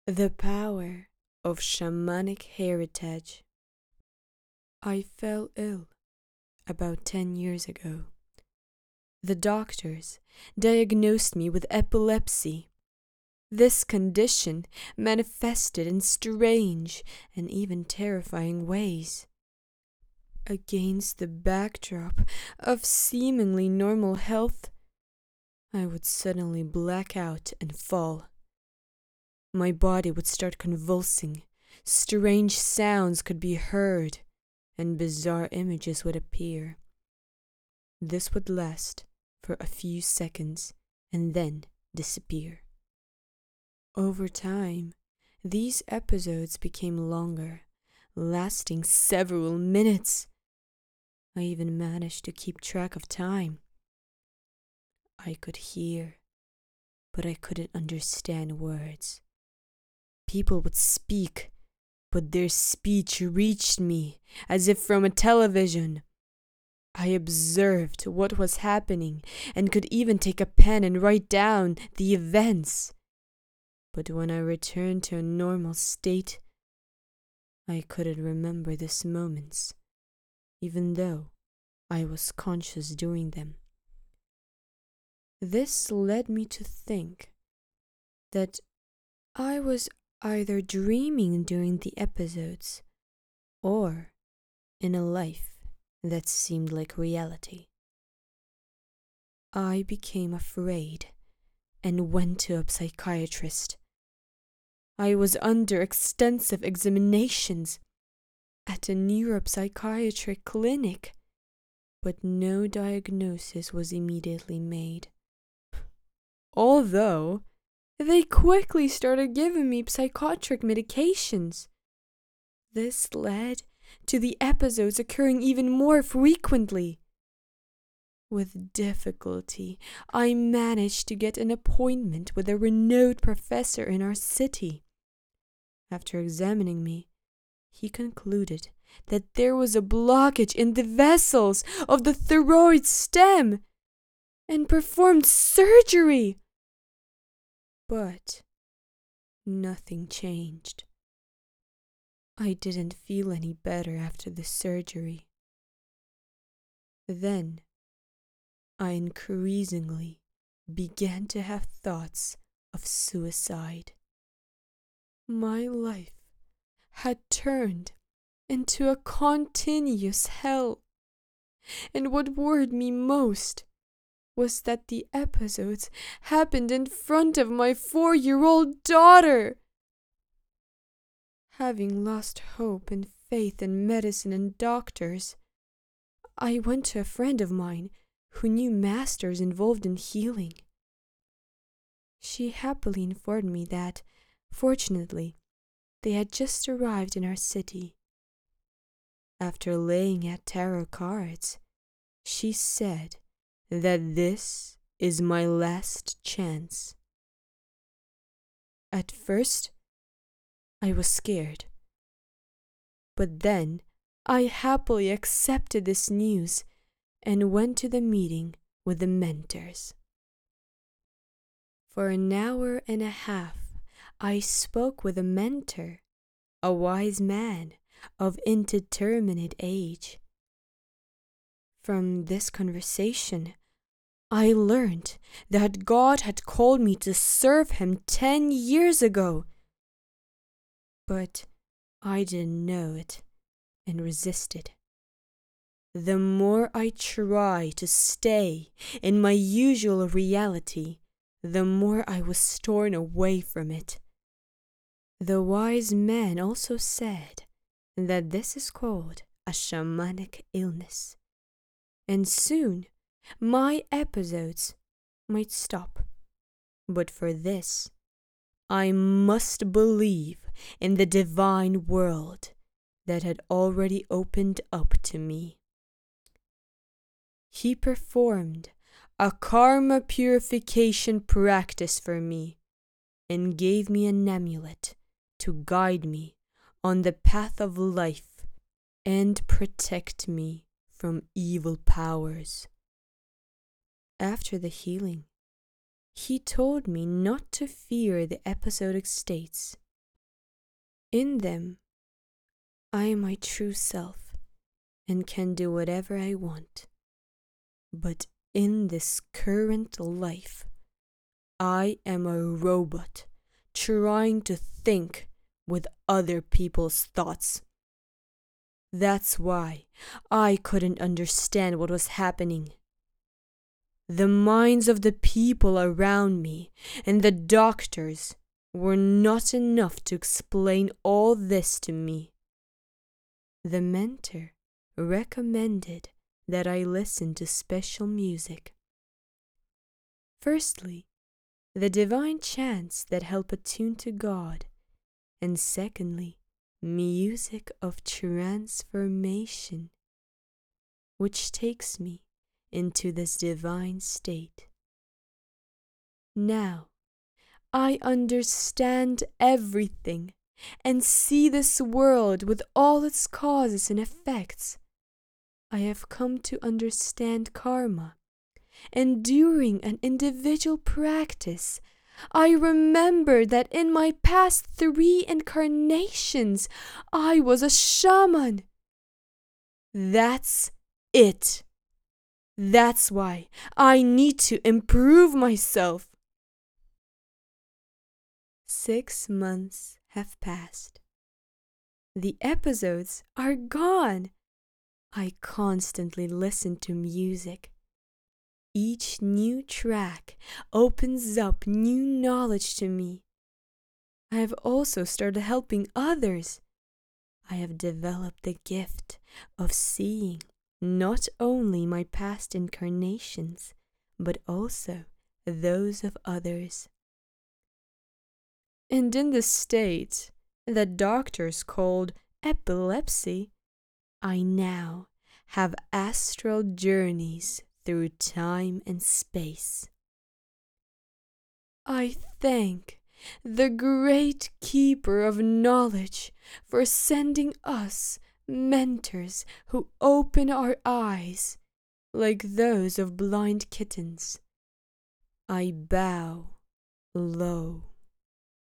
The power of shamanic heritage. I fell ill about 10 years ago. The doctors diagnosed me with epilepsy. This condition manifested in strange and even terrifying ways. Against the backdrop of seemingly normal health, I would suddenly black out and fall. My body would start convulsing, strange sounds could be heard, and bizarre images would appear. This would last for a few seconds and then disappear. Over time, these episodes became longer, lasting several minutes. I even managed to keep track of time. I could hear, but I couldn't understand words. People would speak, but their speech reached me as if from a television. I observed what was happening and could even take a pen and write down the events. But when I returned to a normal state, I couldn't remember these moments, even though I was conscious during them. This led me to think that I was either dreaming during the episodes or in a life that seemed like reality. I became afraid and went to a psychiatrist. I was under extensive examinations at a neuropsychiatric clinic, but no diagnosis was immediately made. Although they quickly started giving me psychotropic medications. This led to the episodes occurring even more frequently. With difficulty, I managed to get an appointment with a renowned professor in our city. After examining me, he concluded that there was a blockage in the vessels of the thyroid stem and performed surgery. But nothing changed. I didn't feel any better after the surgery. Then, I increasingly began to have thoughts of suicide. My life had turned into a continuous hell, and what worried me most was that the episodes happened in front of my 4-year-old daughter. Having lost hope and faith in medicine and doctors, I went to a friend of mine who knew masters involved in healing. She happily informed me that, fortunately, they had just arrived in our city. After laying out tarot cards, she said that this is my last chance. At first, I was scared. But then I happily accepted this news and went to the meeting with the mentors. For an hour and a half, I spoke with a mentor, a wise man of indeterminate age. From this conversation, I learned that God had called me to serve Him 10 years ago. But I didn't know it and resisted. The more I tried to stay in my usual reality, the more I was torn away from it. The wise man also said that this is called a shamanic illness, and soon my episodes might stop. But for this, I must believe in the divine world that had already opened up to me. He performed a karma purification practice for me and gave me an amulet to guide me on the path of life and protect me from evil powers. After the healing, he told me not to fear the episodic states In them, I am my true self and can do whatever I want. But in this current life, I am a robot trying to think with other people's thoughts. That's why I couldn't understand what was happening. The minds of the people around me and the doctors were not enough to explain all this to me. The mentor recommended that I listen to special music. Firstly, the divine chants that help attune to God, and secondly, music of transformation, which takes me into this divine state. Now, I understand everything and see this world with all its causes and effects. I have come to understand karma, and during an individual practice, I remember that in my past 3 incarnations, I was a shaman. That's it. That's why I need to improve myself. 6 months have passed. The episodes are gone. I constantly listen to music. Each new track opens up new knowledge to me. I have also started helping others. I have developed the gift of seeing not only my past incarnations, but also those of others. And in the state that doctors called epilepsy, I now have astral journeys through time and space. I thank the great keeper of knowledge for sending us mentors who open our eyes like those of blind kittens. I bow low.